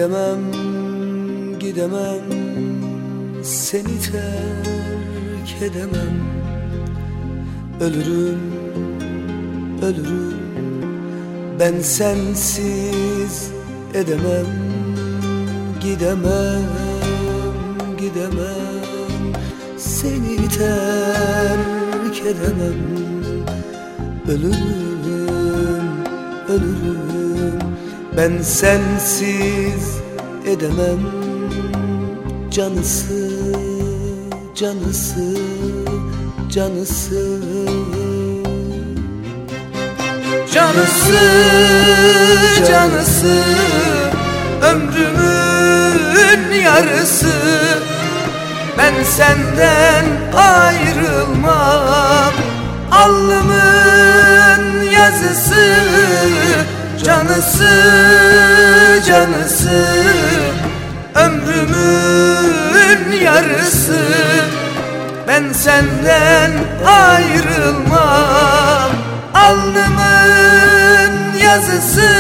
Gidemem, gidemem, seni terk edemem. Ölürüm, ölürüm, ben sensiz edemem. Gidemem, gidemem, seni terk edemem. Ölürüm, ölürüm, ben sensiz edemem. Canısı, canısı, canısı, canısı, canısı, ömrümün yarısı. Ben senden ayrılmam, alnımın yazısı. Canısı, canısı, ömrümün yarısı. Ben senden ayrılmam, alnımın yazısı.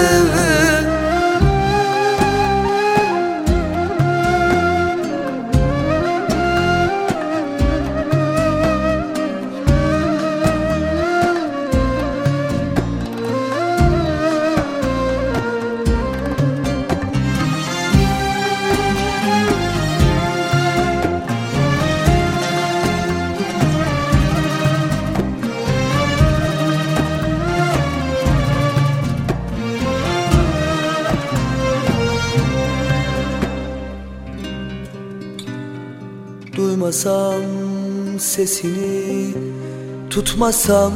Duymasam sesini, tutmasam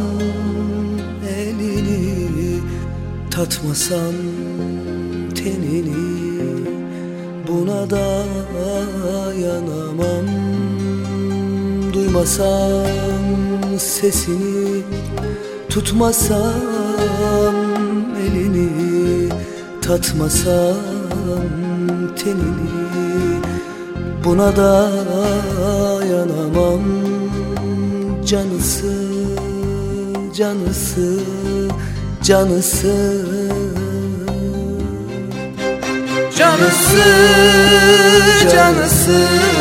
elini, tatmasam tenini, buna dayanamam. Duymasam sesini, tutmasam elini, tatmasam tenini, buna dayanamam. Canısı, canısı, canısı, canısı, canısı,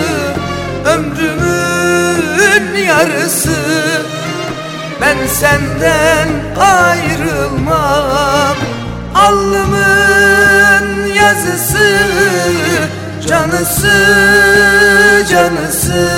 ömrümün yarısı. Ben senden ayrılmam, alnımın yazısı. Canısı, canısı,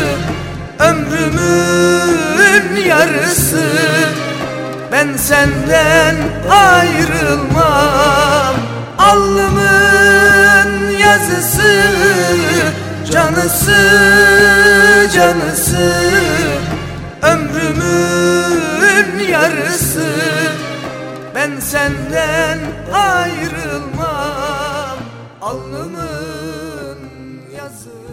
ömrümün yarısı. Ben senden ayrılmam, alnımın yazısı. Canısı, canısı, ömrümün yarısı. Ben senden ayrılmam, alnımın yazısı.